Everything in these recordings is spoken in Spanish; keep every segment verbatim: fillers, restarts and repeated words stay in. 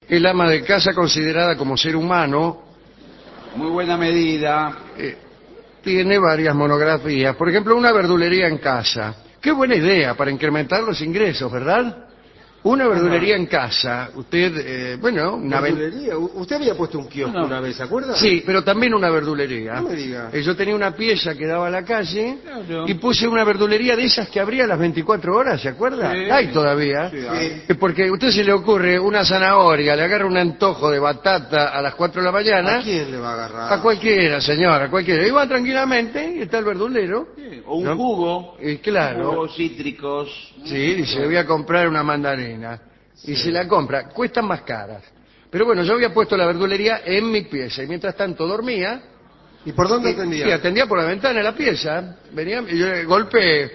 el ama de casa considerada como ser humano. Muy buena medida. Eh, tiene varias monografías. Por ejemplo, una verdulería en casa. Qué buena idea para incrementar los ingresos, ¿verdad? Una verdulería en casa. Usted, eh, bueno, una ven- ¿Verdulería? U- Usted había puesto un kiosco No. una vez, ¿se acuerda? Sí, pero también una verdulería. No me diga. Eh, Yo tenía una pieza que daba a la calle Claro. y puse una verdulería de esas que abría las veinticuatro horas, ¿se acuerda? Sí. Hay todavía. Sí, hay. Eh, Porque a usted se le ocurre una zanahoria, le agarra un antojo de batata a las cuatro de la mañana. ¿A quién le va a agarrar? A cualquiera, señora, a cualquiera. Y va tranquilamente y está el verdulero. Sí, o un ¿no? jugo. Y claro. Jugos cítricos. Sí, dice, voy a comprar una mandarina. Y se la compra. Cuestan más caras. Pero bueno, yo había puesto la verdulería en mi pieza y mientras tanto dormía. ¿Y por dónde Y, atendía? y atendía por la ventana de la pieza. Venía y yo eh, golpeé,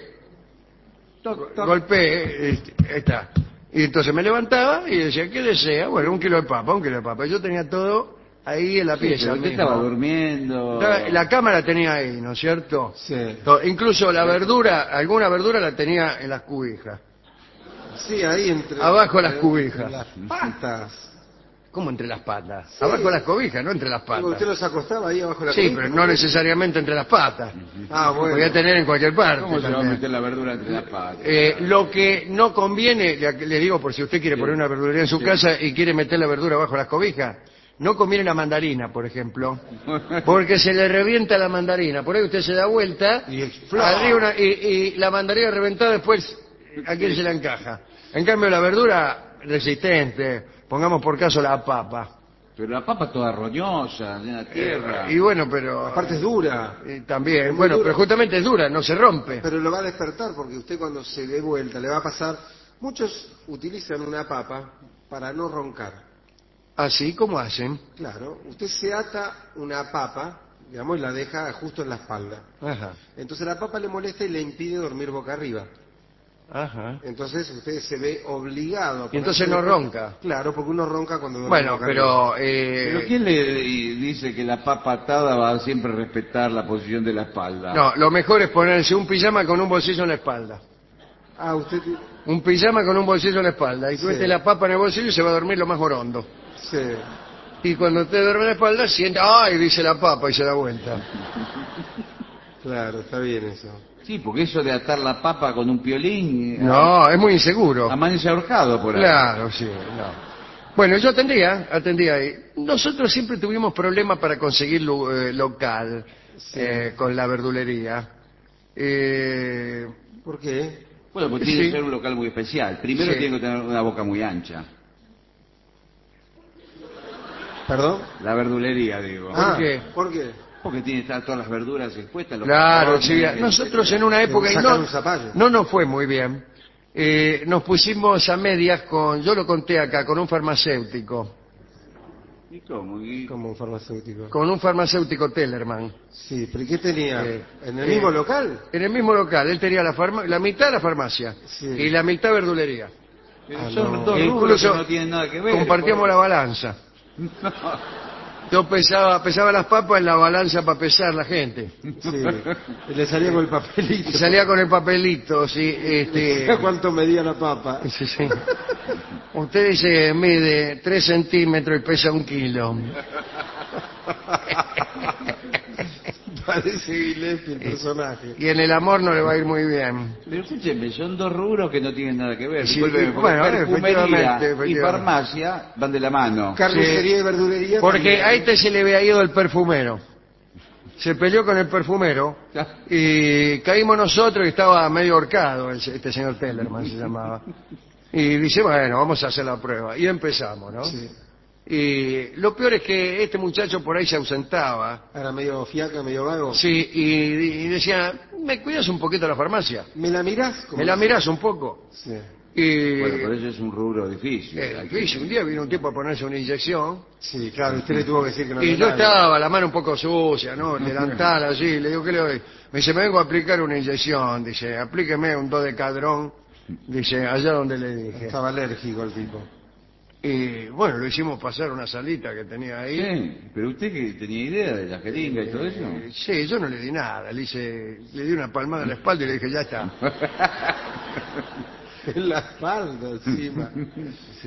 Toc, toc. golpeé, este, ahí está. Y entonces me levantaba y decía, ¿qué desea? Bueno, un kilo de papa, un kilo de papa. Yo tenía todo ahí en la Sí, pieza. pero usted mismo. estaba durmiendo. Estaba- La cámara tenía ahí, ¿no es cierto? Sí. To- Incluso la verdura, alguna verdura la tenía en las cubijas. Sí, ahí entre... Abajo las entre cubijas. las patas. ¿Cómo entre las patas? Sí. Abajo las cobijas, no entre las Digo, patas. ¿Usted los acostaba ahí abajo de la Sí, cobija? pero no necesariamente entre las patas. Ah, bueno. Podía tener en cualquier parte. ¿Cómo se va a también. meter la verdura entre las patas? Eh, lo que no conviene, le, le digo por si usted quiere Sí. poner una verdulería en su Sí. casa y quiere meter la verdura bajo las cobijas, no conviene la mandarina, por ejemplo, porque se le revienta la mandarina. Por ahí usted se da vuelta Y explota. arriba una- y, y la mandarina reventada después, ¿a quién se la encaja? En cambio la verdura resistente, pongamos por caso la papa. Pero la papa toda roñosa, llena de tierra. Y bueno, pero... Aparte es dura. eh, también, Es muy bueno, dura. pero justamente es dura, no se rompe. Pero lo va a despertar porque usted cuando se dé vuelta le va a pasar... Muchos utilizan una papa para no roncar. Así como hacen. Claro, usted se ata una papa, digamos, y la deja justo en la espalda. Ajá, Entonces la papa le molesta y le impide dormir boca arriba. ajá. Entonces usted se ve obligado a Y entonces ponerse no de- ronca. Claro, porque uno ronca cuando duerme Bueno, boca arriba. pero... eh, ¿Pero quién le dice que la papa atada va a siempre respetar la posición de la espalda? No, lo mejor es ponerse un pijama con un bolsillo en la espalda. Ah, usted... Un pijama con un bolsillo en la espalda. Y tú Sí. metes la papa en el bolsillo y se va a dormir lo más orondo. Sí. Y cuando usted duerme en la espalda, siente... ¡Ay! Dice la papa y se da vuelta. Claro, está bien eso. Sí, porque eso de atar la papa con un piolín... No, es muy inseguro. Amanece ahorcado por ahí. Claro, sí, no. Bueno, yo atendía, atendía ahí. Nosotros siempre tuvimos problemas para conseguir lo- eh, local eh, con la verdulería. Eh, ¿Por qué? Bueno, pues tiene Sí. que ser un local muy especial. Primero Sí. tiene que tener una boca muy ancha. ¿Perdón? La verdulería, digo. Ah, qué? ¿Por qué? Porque tiene que estar todas las verduras expuestas. los claro, cajones, sí, nosotros en una época y sacar no, un zapallo. no nos fue muy bien. Eh, nos pusimos a medias con, yo lo conté acá, con un farmacéutico, ¿Y cómo? ¿Y- Como un farmacéutico. con un farmacéutico Tellerman. Sí, pero ¿y qué tenía? Eh, ¿En el eh, mismo local? En el mismo local, él tenía la, farma- la mitad de la farmacia Sí. y la mitad verdulería. Pero Ah, son no. dos E rubros incluso que no tienen nada que ver. compartíamos la balanza. Yo pesaba, pesaba las papas en la balanza para pesar la gente. Sí. Y le salía con el papelito. Y salía con el papelito, sí, este... ¿Cuánto medía la papa? Sí, sí. Usted dice, mide tres centímetros y pesa un kilo. Parece Gillespie el personaje. Y en el amor no le va a ir muy bien. Pero escúcheme, son dos rubros que no tienen nada que ver. Sí, Discúlpeme, y- porque bueno, perfumería efectivamente, y efectivamente. farmacia van de la mano. Carnicería y verdulería. Porque también. a este se le había ido el perfumero. Se peleó con el perfumero y caímos nosotros y estaba medio ahorcado el- este señor Tellerman se llamaba. Y dice, bueno, vamos a hacer la prueba. Y empezamos, ¿no? Sí. Y lo peor es que este muchacho por ahí se ausentaba. Era medio fiaca, medio vago. Sí, y, y decía, ¿me cuidas un poquito la farmacia? ¿Me la mirás? Como ¿Me la dice. mirás un poco? Sí. Y Bueno, pero eso es un rubro difícil. eh, difícil. Un día vino un tipo a ponerse una inyección Sí, claro, usted le tuvo que decir que no y había yo nada. estaba, la mano un poco sucia, ¿no? Delantal así, le digo, ¿qué le doy? Me dice, me vengo a aplicar una inyección, dice, aplíqueme un dodecadrón, dice, allá donde le dije. Estaba alérgico el tipo. Y bueno, lo hicimos pasar una salita que tenía ahí. Sí, pero usted que tenía idea de la jeringa y todo eso. Eh, sí, yo no le di nada, le hice, le di una palmada en la espalda y le dije, ya está. En la espalda encima. Sí.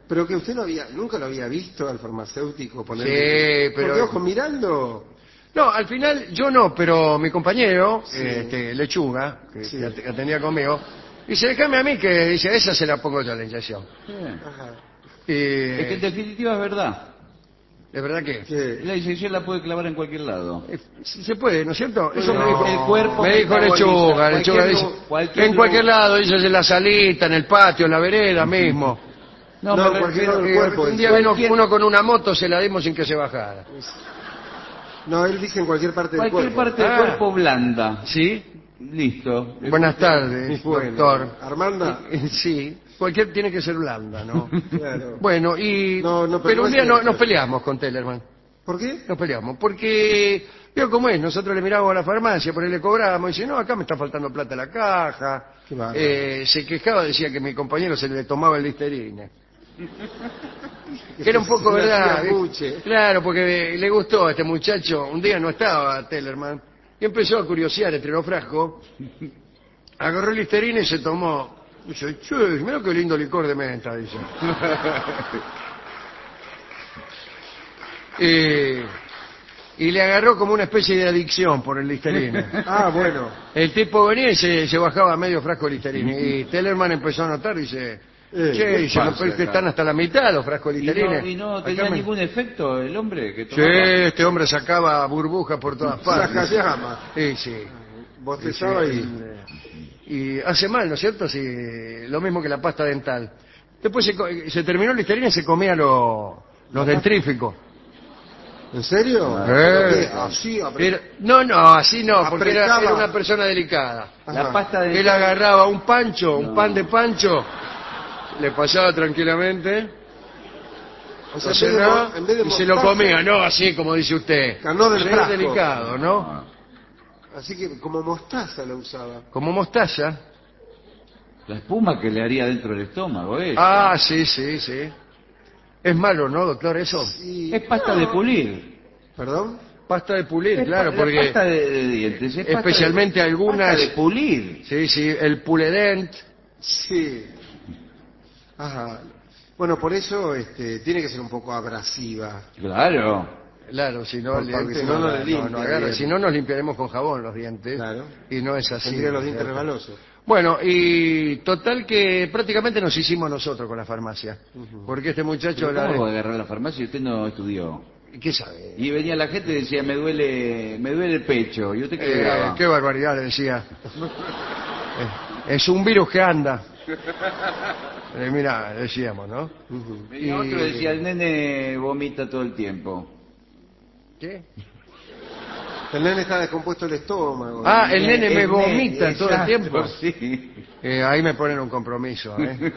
Pero que usted no había, nunca lo había visto al farmacéutico poner... Sí, pero- ¿Por qué ojo mirando? No, al final yo no, pero mi compañero, Sí. este, Lechuga, que, Sí. que at- que atendía conmigo, dice, déjame a mí que, dice, esa se la pongo yo la inyección. Bien. Ajá. Y, Es que en definitiva es verdad. ¿de verdad que? ¿Qué? La inyección la puede clavar en cualquier lado. Eh, sí se puede, ¿no es cierto? Eso No. me dijo, El cuerpo me dijo metaboliza. Lechuga, Lechuga Cualquier dice, lu- cualquier en lu- cualquier lado, dice, en la salita, en el patio, en la vereda mismo. No, me en re- cualquier lado del Y cuerpo. un día vino cualquier- uno con una moto, se la dimos sin que se bajara. No, él dice en cualquier parte del cualquier cuerpo. parte del Ah. cuerpo blanda. ¿Sí? Listo. Buenas tardes, Bueno, doctor. Armanda. Sí, cualquier tiene que ser blanda, ¿no? Claro. Bueno, y... No, no, pero pero no un es día no- cierto. nos peleamos con Tellerman. ¿Por qué? Nos peleamos, porque... Veo cómo es, nosotros le mirábamos a la farmacia, por ahí le cobrábamos, y dice, no, acá me está faltando plata a la caja. Qué bárbaro. Eh, se quejaba, decía que mi compañero se le tomaba el Listerine. Que era un poco Se le verdad. hacía ¿viste? buche. Claro, porque le gustó a este muchacho. Un día no estaba Tellerman. Y empezó a curiosear entre los frascos. Agarró el Listerine y se tomó. Dice, che, mira qué lindo licor de menta, dice. y, y le agarró como una especie de adicción por el Listerine. Ah, bueno. El tipo venía y se, se bajaba medio frasco de Listerine. Y Tellerman empezó a notar, dice... Eh, che, ¿qué dice, pasa no, pero es que acá? están hasta la mitad los frascos de ¿Y no, Listerine. y no Acá tenía me- ningún efecto el hombre que Sí, tomaba? este hombre sacaba burbujas por todas partes. Sacayama. Sí, sí. Bostezaba Sí, y... Y hace mal, ¿no es cierto? Sí, lo mismo que la pasta dental. Después se, co- se terminó el Listerine y se comía lo- los dentríficos. ¿En serio? Eh. ¿Pero qué? Así, apre- Era- no, no, así no, porque era, Apretaba. era una persona delicada. La Ajá. pasta de... Él agarraba un pancho, un No. pan de pancho, le pasaba tranquilamente, O sea, lo en vez de cenaba mo- en vez de y se lo mostaza, comía, no así como dice usted. Ganó del Sí, frasco. delicado, ¿no? Así que como mostaza lo usaba. Como mostaza. La espuma que le haría dentro del estómago, ¿eh? Ah, sí, sí, sí. Es malo, ¿no, doctor, eso? Y... Es pasta de pulir. ¿Perdón? Pasta de pulir, Es claro, pa- porque... La pasta de, de dientes. Es pasta especialmente de, algunas- Pasta de pulir. Sí, sí, el puledent. Sí. Ajá. Bueno, por eso este, tiene que ser un poco abrasiva. Claro. Claro, si no, Por- el porque diente si no, no le no limpia agarra. bien. Si no, nos limpiaremos con jabón los dientes. Claro. Y no es así. Tendría los dientes ¿cierto? resbalosos. Bueno, y total que prácticamente nos hicimos nosotros con la farmacia. Porque este muchacho... Pero la- ¿Cómo va a agarrar la farmacia y usted no estudió? ¿Qué sabe? Y venía la gente y decía, me duele, me duele el pecho. ¿Y usted qué le Eh, daba? qué barbaridad, le decía. Eh, es un virus que anda. Eh, mira, decíamos, ¿no? Ujú. Y otro decía, el nene vomita todo el tiempo. ¿Qué? El nene está descompuesto el estómago. Ah, el nene me El vomita nene, todo el exacto, tiempo. Sí. Eh, ahí me ponen un compromiso, ¿eh?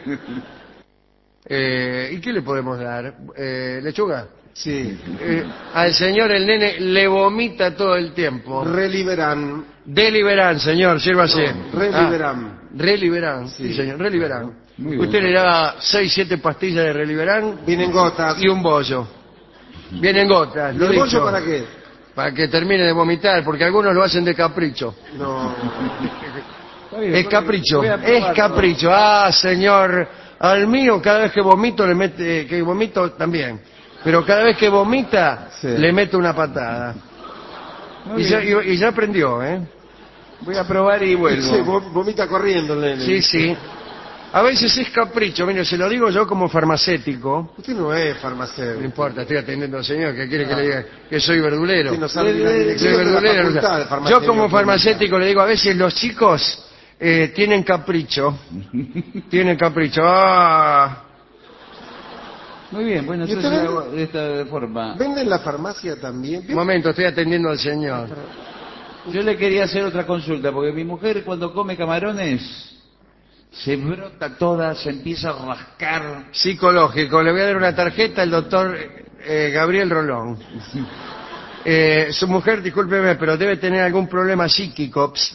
Eh, ¿Y qué le podemos dar? Eh, ¿Lechuga? Sí. Eh, al señor el nene le vomita todo el tiempo. Reliberan. Deliberan, señor, sírvase. No, Reliberan. Ah, Reliberan, sí, Sí, señor, Reliberan. Muy bien. Usted le da seis, siete pastillas de Reliberan Vienen gotas. y un bollo. Vienen gotas, ¿Y lo el dicho. bollo para qué? Para que termine de vomitar, porque algunos lo hacen de capricho. No. Está bien, Es voy- capricho, voy a es probarlo. capricho. Ah, señor, al mío cada vez que vomito le mete, que vomito también. Pero cada vez que vomita Sí. le meto una patada. Muy Y ya, bien. y- y ya aprendió, ¿eh? Voy a probar y vuelvo. Sí, vom- vomita corriendo el nene. Sí, sí. A veces es capricho, mire, se lo digo yo como farmacéutico. Usted no es No farmacéutico. importa, estoy atendiendo al señor que quiere que le diga que soy verdulero. Usted no sabe ni la Soy dirección de la verdulero. facultad de Yo farmacia como bioquímica. farmacéutico le digo, a veces los chicos eh, tienen capricho. Tienen capricho. Ah, Muy bien, bueno, ¿Y entonces usted lo hago de esta forma. ¿Vende en la farmacia también? un momento, estoy atendiendo al señor. Yo le quería hacer otra consulta, porque mi mujer cuando come camarones se brota toda, se empieza a rascar. Psicológico, le voy a dar una tarjeta al doctor eh, Gabriel Rolón. Eh, su mujer, discúlpeme, pero debe tener algún problema psíquico. Ps.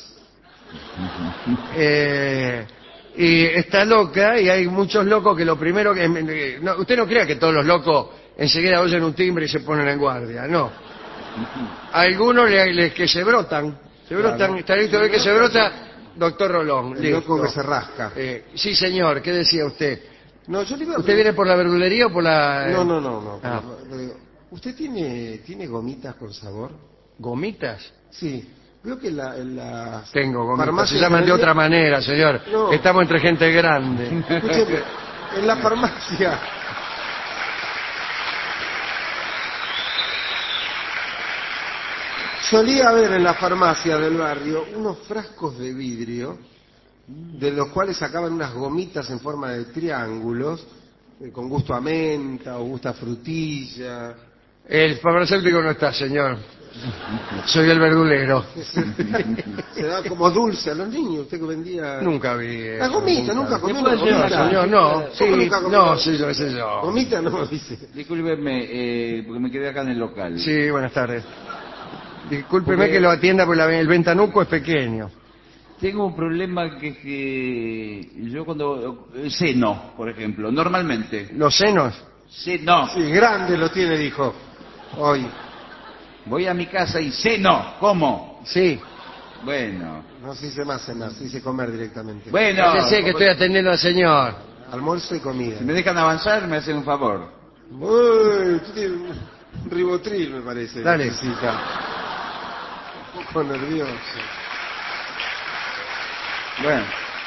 Eh, y está loca y hay muchos locos que lo primero que... eh, no, usted no crea que todos los locos enseguida oyen un timbre y se ponen en guardia, no. Algunos le, le- que se brotan, se brotan, Claro. está listo de que se brota, doctor Rolón. El listo. loco que se rasca. Eh, sí, señor, ¿qué decía usted? No, yo le iba a ¿Usted viene por la verdulería o por la...? No, no, no, no. Ah. ¿Usted tiene, tiene gomitas con sabor? ¿Gomitas? Sí. Veo que en la, en las Tengo gomitas. Se farmacias llaman de realidad- otra manera, señor. No. Estamos entre gente grande. Escúcheme, en la farmacia... Solía haber en la farmacia del barrio unos frascos de vidrio de los cuales sacaban unas gomitas en forma de triángulos eh, con gusto a menta o gusto a frutilla. El farmacéutico no está, señor. Soy el verdulero. Se daba como dulce a los niños. Usted que vendía... Nunca vi eso, La gomita, nunca vi. comió puede una ser una gomita. Señor, no. ¿Cómo Sí, nunca comió? no, sí, yo, ese yo. Gomita no, dice. Discúlpeme, eh, porque me quedé acá en el local. Sí, buenas tardes. Discúlpeme Porque- que lo atienda porque la- el ventanuco es pequeño. Tengo un problema que, que yo cuando... eh, Ceno, por ejemplo, normalmente. ¿Los senos? Ceno. Sí, grande lo tiene, dijo. Hoy. Voy a mi casa y ceno. ¿Cómo? Sí. Bueno. No se dice más cenar, se dice comer directamente. Bueno. Yo sé que estoy atendiendo al señor. Almuerzo y comida. Si me dejan avanzar, me hacen un favor. Uy, tú tienes un ribotril, me parece. Dale. Necesita. Un poco nervioso. Bueno.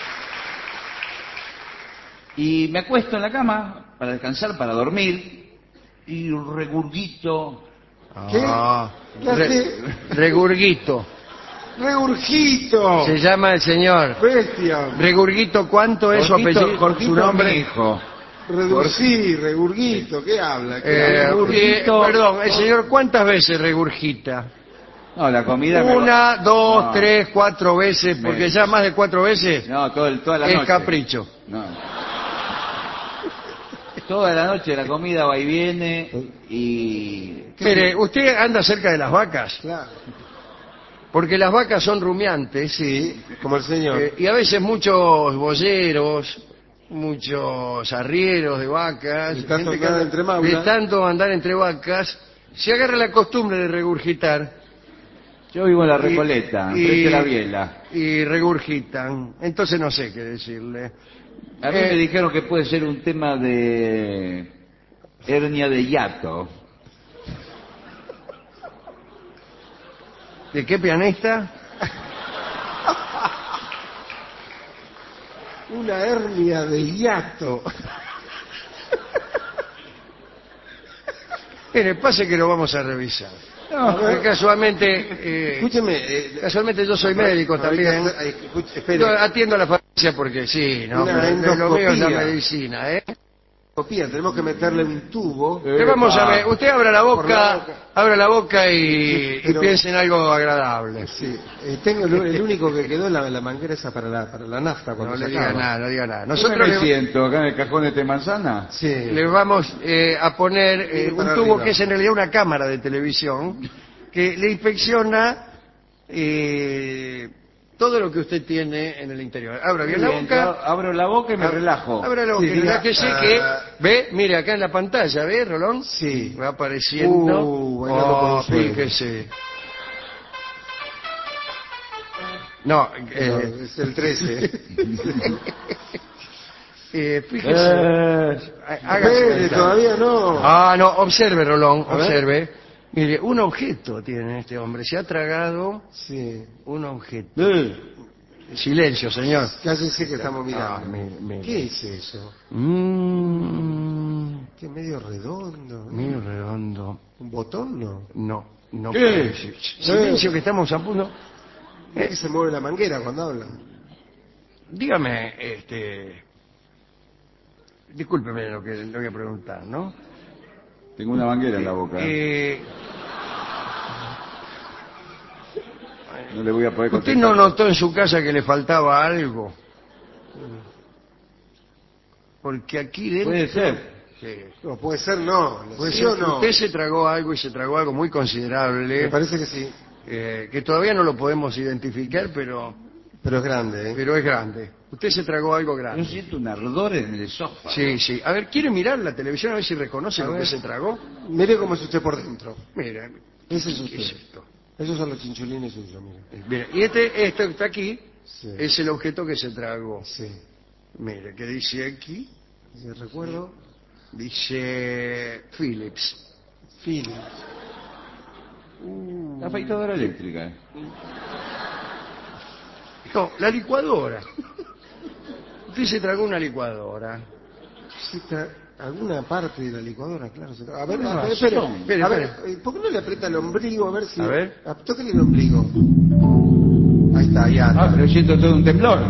Y me acuesto en la cama para descansar, para dormir, y regurgito. ¿Qué? Ah, ¿Qué hace? re- regurgito. ¡Regurgito! Se llama el señor. ¡Bestia! Regurgito, ¿cuánto es su Jorgito- apellido? Jorgito Su es mi nombre. hijo. Redur- sí, regurgito. ¿Qué habla? ¿Qué Eh, habla? Regurgito. eh, perdón, el señor, ¿cuántas veces regurgita? No, la comida me- Una, dos, No. tres, cuatro veces, porque Me- ya más de cuatro veces No, todo el- toda la es noche. capricho. No. Toda la noche la comida va y viene y... Mire, usted anda cerca de las vacas, Claro. porque las vacas son rumiantes, Sí, como el señor. eh, y a veces muchos boyeros, muchos arrieros de vacas, De tanto gente que andar anda- entre maulas. de tanto andar entre vacas, se agarra la costumbre de regurgitar Yo vivo en la y- Recoleta, y- enfrente de la biela. y regurgitan. Entonces no sé qué decirle. A mí Eh, me dijeron que puede ser un tema de hernia de hiato. ¿De qué pianista? Una hernia de hiato. Mire, pase que lo vamos a revisar. No, Porque casualmente, eh, Escúcheme. eh, casualmente yo soy médico no, hay que también. hacer- hay que- escuche, espere. Yo atiendo a la farmacia porque sí, ¿no? Una Pero lo mío es la endoscopía. medicina, ¿eh? Endoscopía, tenemos que meterle un tubo. Le vamos a ver, usted abra la Por la boca, boca. abra la boca y, Sí, pero- y piense en algo agradable. Sí, eh, tengo el, el único que quedó es la, la manguera esa para la, para la nafta cuando No se le diga acaba. nada, no diga nada. ¿Nosotros Nosotros me le, siento acá en el cajón de té manzana? Sí. le vamos eh, a poner eh, Mire un para tubo arriba. que es en realidad una cámara de televisión que le inspecciona eh, todo lo que usted tiene en el interior. Abra bien la Bien, boca. yo abro la boca y me Ab- relajo. Abra la boca. Sí, diga, que sé ah, que... ¿Ve? Mire, acá en la pantalla, ¿ve, Rolón? Sí. Va apareciendo. Uh, bailando oh, con un sueño. fíjese. No, eh, No, es el trece. eh, fíjese. Eh, Hágase Espere, cuenta. todavía no. Ah, no, observe, Rolón, A ver. observe. Mire, un objeto tiene este hombre. Se ha tragado Sí. un objeto. Eh, Silencio, señor. Cállense que estamos mirando. Ah, mi- mi- ¿Qué es eso? Mmm, ¿Qué medio redondo? ¿no? muy redondo. ¿Un botón no? No, no ¿Qué? parece. Silencio que estamos a punto. Es que se mueve la manguera cuando hablan. Dígame, este... Discúlpeme lo que le voy a preguntar, ¿no? Tengo una manguera en la boca. Eh, No le voy a poder ¿Usted contestar. no notó en su casa que le faltaba algo? Porque aquí dentro... Puede ser. Sí. No, puede ser no. Puede ¿Sí ser o que no? usted se tragó algo y se tragó algo muy Me considerable, parece que sí. eh, que todavía no lo podemos identificar, pero, Pero es grande, ¿eh? pero es grande. Usted se tragó algo Yo grande. siento un ardor en el esófago. Sí, sí. A ver, ¿quiere mirar la televisión a ver si reconoce A lo ver. que se tragó? Mire cómo es usted por dentro. Mira, Ese es ¿qué usted. es esto? Esos son los chinchulines suyos, mire. Mira, y este, esto que está aquí Sí. es el objeto que se tragó. Sí. Mire, que dice aquí, Si recuerdo. Dice Philips. Philips. La afeitadora eléctrica. No, la licuadora. Usted se tragó una licuadora. Sí, tra- alguna parte de la licuadora, claro. se tra- A ver, Con a ver, razón. espere, Espere, a ver, espere. eh, ¿por qué no le aprieta el ombligo? A ver si... A ver. Ah, tóquele el ombligo. Ahí está, ya está. Ah, pero siento todo un temblor.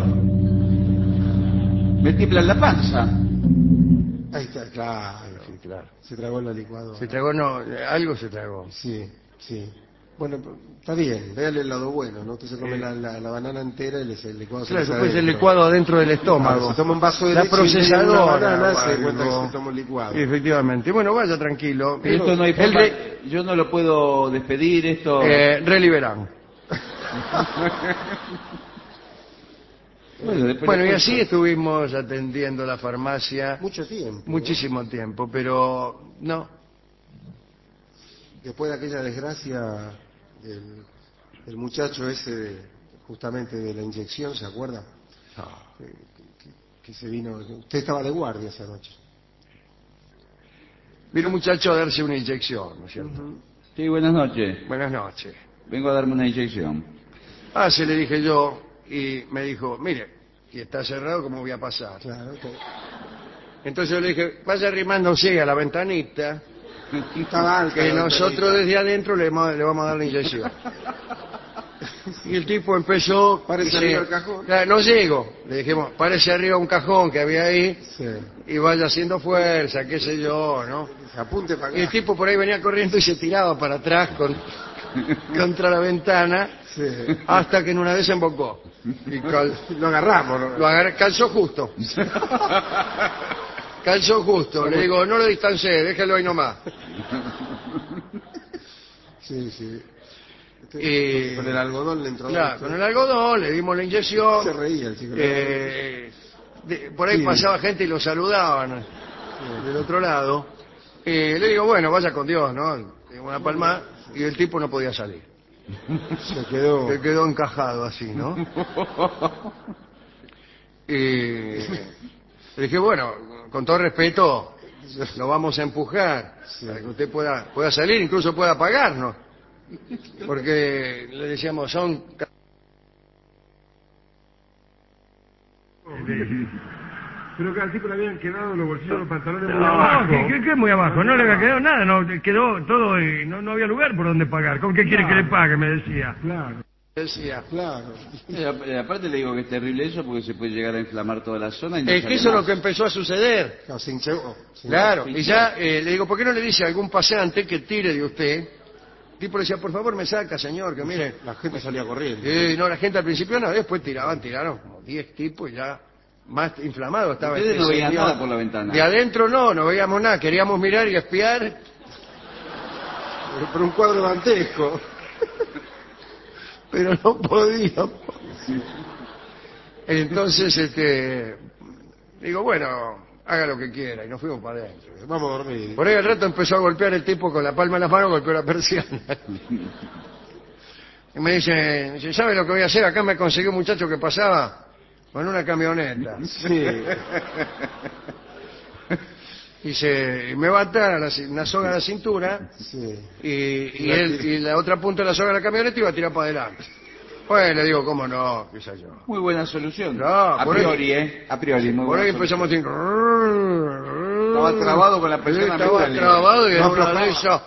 Me tiembla la panza. Ahí está, claro. Sí, claro. Se tragó la licuadora. Se tragó, no, algo se tragó. Sí, sí. Bueno, pero está bien, véale el lado bueno, ¿no? Usted se come Eh. la, la, la banana entera y le, el licuado se Claro, le después el adentro. licuado adentro del estómago. Claro, se toma un vaso de la leche y media procesadora. una banana, se o da cuenta que algo. se tomó un licuado. Efectivamente. Bueno, vaya tranquilo. Pero esto no hay El forma. re- Yo no lo puedo despedir, esto. eh, Reliberán. Bueno, después Bueno, y le así cuento. estuvimos atendiendo la farmacia Mucho tiempo. ¿no? muchísimo tiempo, pero no. Después de aquella desgracia del, del muchacho ese, de- justamente de la inyección, ¿se acuerda? Que, que- que se vino... Usted estaba de guardia esa noche. Vino un muchacho a darse una inyección, ¿no es cierto? Sí, buenas noches. Buenas noches. Vengo a darme una inyección. Ah, se le dije yo, y me dijo, mire, si está cerrado, ¿cómo voy a pasar? Claro, que Entonces yo le dije, vaya arrimándose a la ventanita, estaba alta. que la nosotros ventanita. desde adentro le, mo- le vamos a dar la inyección. Y el tipo empezó... Parece dice, arriba el cajón. "Claro, no llego. Le dijimos, parece arriba un cajón que había ahí, Sí. y vaya haciendo fuerza, qué sé yo, ¿no? Se apunte para Y el acá. tipo por ahí venía corriendo y se tiraba para atrás con, contra la ventana, Sí. hasta que en una vez embocó. Y cal- Lo agarramos, ¿no? lo agarré, calzó justo. Calzó justo. Le digo, no lo distancié, déjelo ahí nomás. Sí, sí. Este- Y- Con el algodón le entró. Claro, con el algodón le dimos la inyección. Se reía el chico. Eh, de- por ahí Sí. pasaba gente y lo saludaban del otro lado. Eh, le digo, bueno, vaya con Dios, ¿no? Le digo una palma y el tipo no podía salir. Se quedó. Se quedó encajado así, ¿no? Y le dije, bueno, con todo respeto, lo vamos a empujar para que usted pueda, pueda salir, incluso pueda pagarnos. Porque le decíamos, son... Pero que al tipo le habían quedado los bolsillos de los pantalones muy No, abajo. ¿qué, qué, qué muy abajo? No le había quedado nada, no, quedó todo y no, no había lugar por donde pagar. ¿Con qué quiere que le pague? Me decía. Claro. Decía. Claro. Eh, ap- eh, Aparte le digo que es terrible eso porque se puede llegar a inflamar toda la zona. Y no Es sale que eso es lo más. que empezó a suceder. Claro, se hinchó. Se- Claro, sí, y sí. ya eh, le digo, ¿por qué no le dice a algún pasante que tire de usted? El tipo le decía, por favor me saca, señor, que mire. La gente salía corriendo. Eh, no, la gente al principio no, después tiraban, tiraron como diez tipos y ya más inflamado estaba. Ustedes este no veían señor. nada por la ventana. De adentro no, no veíamos nada, queríamos mirar y espiar. Pero, pero un cuadro dantesco. Pero no podíamos. Entonces, este, digo, bueno, haga lo que quiera, y nos fuimos para adentro. Vamos a dormir. Por ahí al rato empezó a golpear el tipo con la palma de las manos, golpeó la persiana. Y me dice, dice, ¿sabe lo que voy a hacer? Acá me consiguió un muchacho que pasaba con una camioneta. Sí. Dice, me va a atar a la ci- una soga a la cintura Sí. y, y, él- y la otra punta de la soga de la camioneta iba a tirar para adelante. Bueno, le digo, ¿cómo no? ¿Qué sé yo? Muy buena solución. No, a por ahí- priori, ¿eh? A priori, muy Por ahí buena empezamos a decir... Estaba trabado con la persiana Sí, estaba arriba, trabado y en No una aflojaba. de esas...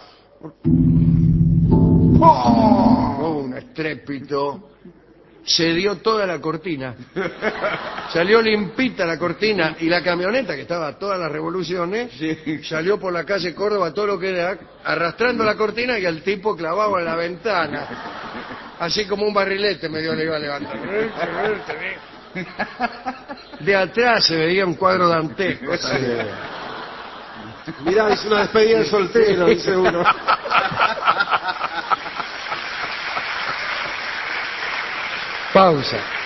¡Oh! Un estrépito. Se dio toda la cortina. Salió limpita la cortina y la camioneta, que estaba a todas las revoluciones, Sí. salió por la calle Córdoba, todo lo que era, arrastrando la cortina y al tipo clavado en la ventana. Así como un barrilete medio le iba a levantar. De atrás se veía un cuadro dantesco. Sí. Mirá, es una despedida de soltero, dice uno. Pausa.